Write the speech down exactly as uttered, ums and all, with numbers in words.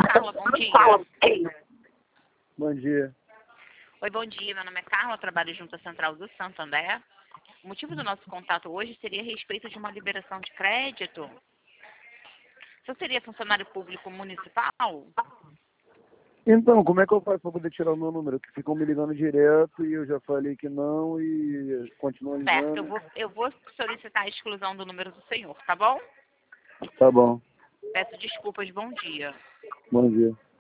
Carla, bom dia. Bom dia. Oi, bom dia. Meu nome é Carla, trabalho junto à Central do Santander. O motivo do nosso contato hoje seria a respeito de uma liberação de crédito. O senhor seria funcionário público municipal? Então, como é que eu faço para poder tirar o meu número? Que ficam me ligando direto e eu já falei que não e continuam Certo, eu ligando. vou, eu vou solicitar a exclusão do número do senhor, tá bom? Tá bom. Peço desculpas, bom dia. Bom dia.